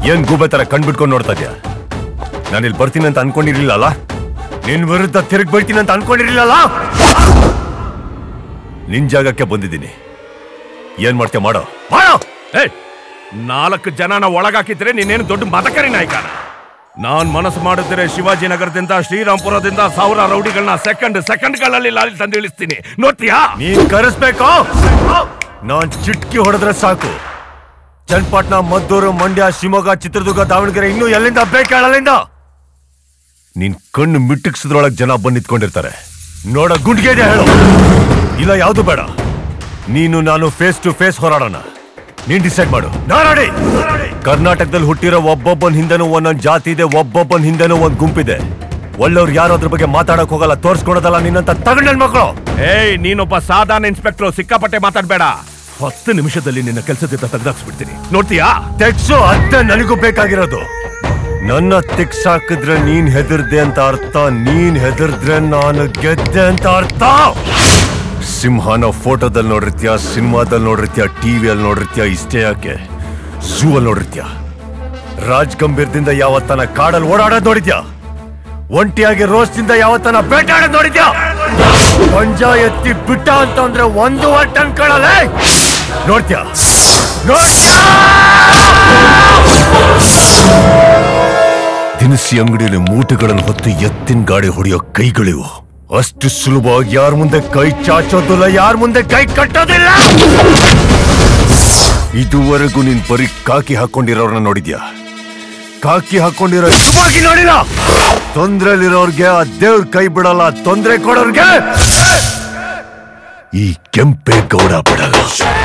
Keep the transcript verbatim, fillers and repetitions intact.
ಏನ್ ಗೂಬೆ ತರ ಕಣ್ಬಿಟ್ಕೊಂಡು ನೋಡ್ತಾ ಇದ್ಯಾ? ನಾನಿಲ್ಲಿ ಬರ್ತೀನಿ ಅಂತ ಅನ್ಕೊಂಡಿರ್ಲಿಲ್ಲ. ನಿನ್ ವಿರುದ್ಧ ತಿರುಗಿ ಬರ್ತೀನಿ ಅಂತ ಅನ್ಕೊಂಡಿರ್ಲಿಲ್ಲ. ನಿನ್ ಜಾಗಕ್ಕೆ ಬಂದಿದ್ದೀನಿ. ಏನ್ ಮಾಡ್ತೀಯ ಮಾಡೋ ಮಾಡೋ. ನಾಲ್ಕು ಜನನ ಒಳಗಾಕಿದ್ರೆ ನೀನೇನು ದೊಡ್ಡ ಮತಕರಿ ನಾಯಕನ? ನಾನ್ ಮನಸ್ಸು ಮಾಡಿದ್ರೆ ಶಿವಾಜಿನಗರದಿಂದ ಶ್ರೀರಾಮ್ಪುರದಿಂದ ಸಾವಿರ ರೌಡಿಗಳನ್ನ ಸೆಕೆಂಡ್ ಸೆಕೆಂಡ್ಗಳಲ್ಲಿ ಲಾರಿ ತಂದು ಇಳಿಸ್ತೀನಿ. ನೋಡ್ತೀಯಾ? ನೀನ್ ಕರೆಸ್ಬೇಕು. ನಾನ್ ಚಿಟ್ಕಿ ಹೊಡೆದ್ರೆ ಸಾಕು. ಚನ್ನಪಟ್ಟಣ, ಮದ್ದೂರು, ಮಂಡ್ಯ, ಶಿವಮೊಗ್ಗ, ಚಿತ್ರದುರ್ಗ, ದಾವಣಗೆರೆ ಇನ್ನೂ ಎಲ್ಲಿಂದ ಬೇಕಾಳಲ್ಲಿಂದ ನೀನ್ ಕಣ್ಣು ಮಿಟ್ಟಿಕ್ಸದ್ರೊಳಗೆ ಜನ ಬಂದು ನಿಂತ್ಕೊಂಡಿರ್ತಾರೆ. ನೋಡ ಗುಂಡ್ಗೆ ಇದೆ ಹೇಳು. ಇಲ್ಲ ಯಾವ್ದು ಬೇಡ. ನೀನು ನಾನು ಫೇಸ್ ಟು ಫೇಸ್ ಹೋರಾಡೋಣ. ನೀನ್ ಡಿಸೈಡ್ ಮಾಡು. ನಾರಾಡಿ ಕರ್ನಾಟಕದಲ್ಲಿ ಹುಟ್ಟಿರೋ ಒಬ್ಬೊಬ್ಬನ ಹಿಂದೆನೂ ಒಂದೊಂದ್ ಜಾತಿ ಇದೆ, ಒಬ್ಬೊಬ್ಬನ ಹಿಂದೆನೂ ಒಂದ್ ಗುಂಪಿದೆ. ಒಳ್ಳೆಯವ್ರು ಯಾರು ಅದ್ರ ಬಗ್ಗೆ ಮಾತಾಡಕ್ ಹೋಗಲ್ಲ, ತೋರ್ಸ್ಕೊಡೋದಲ್ಲ ನಿನ್ನಂತ ತಗೊಂಡ್ ನನ್ ಮಕ್ಕಳು. ಏಯ್, ನೀನೊಬ್ಬ ಸಾಧಾರಣ ಇನ್ಸ್ಪೆಕ್ಟರ್, ಸಿಕ್ಕಾಪಟ್ಟೆ ಮಾತಾಡ್ಬೇಡ. ಹತ್ತು ನಿಮಿಷದಲ್ಲಿ ನಿನ್ನ ಕೆಲಸದಿಂದ ತೆಗೆದಾಕ್ಸ್ಬಿಡ್ತೀನಿ. ನೋಡ್ತೀಯಾ? ತೆಗ್ಸು. ಅಷ್ಟೇ ನನಗೂ ಬೇಕಾಗಿರೋದು. ನನ್ನ ತೆಗ್ಸಾಕಿದ್ರೆ ನೀನ್ ಹೆದರ್ದೆ ಅಂತ ಅರ್ಥ, ನೀನ್ ಹೆದರ್ದ್ರೆ ನಾನು ಗೆದ್ದೆ ಅಂತ ಅರ್ಥ. ಸಿಂಹನ ಫೋಟೋದಲ್ಲಿ ನೋಡಿರ್ತೀಯ, ಸಿನಿಮಾದಲ್ಲಿ ನೋಡಿರ್ತೀಯ, ಟಿವಿಯಲ್ಲಿ ನೋಡಿರ್ತೀಯ. ಇಷ್ಟೇ ಯಾಕೆ, ಝೂ ಅಲ್ಲಿ ನೋಡಿರ್ತೀಯ. ರಾಜ್ ಗಂಭೀರದಿಂದ ಯಾವತ್ತನ ಕಾಡಲ್ಲಿ ಓಡಾಡೋದ್ ನೋಡಿದ್ಯಾ? ಒಂಟಿಯಾಗಿ ರೋಸ್ದಿಂದ ಯಾವತ್ತನ ಬೇಟಾಡೋದ್ ನೋಡಿದ್ಯಾ? ಪಂಜ ಎತ್ತಿ ಬಿಟ್ಟ ಅಂತಂದ್ರೆ ಒಂದು ವರ್ಷ ಅನ್ಕೊಳ್ಳಲ್ಲ. ನೋಡ್ತೀಯ ನೋಡ್ತೀಯ ದಿನಸಿ ಅಂಗಡಿಯಲ್ಲಿ ಮೂಟೆಗಳನ್ನು ಹೊತ್ತು ಎತ್ತಿನ ಗಾಡಿ ಹೊಡೆಯೋ ಕೈಗಳಿವು. ಅಷ್ಟು ಸುಲಭವಾಗಿ ಯಾರ ಮುಂದೆ ಕೈ ಚಾಚೋದಿಲ್ಲ, ಯಾರ ಮುಂದೆ ಕೈ ಕಟ್ಟೋದಿಲ್ಲ. ಇದುವರೆಗೂ ನೀನ್ ಬರೀ ಕಾಕಿ ಹಾಕೊಂಡಿರೋರ್ನ ನೋಡಿದ್ಯಾ? ಕಾಕಿ ಹಾಕೊಂಡಿರೋ ನೋಡಿಲ್ಲ. ತೊಂದ್ರೆಲಿರೋರ್ಗೆ ಆ ದೇವ್ರ ಕೈ ಬಿಡಲ್ಲ, ತೊಂದ್ರೆ ಕೊಡೋರ್ಗೆ ಈ ಕೆಂಪೇಗೌಡ ಬಿಡಲ್ಲ.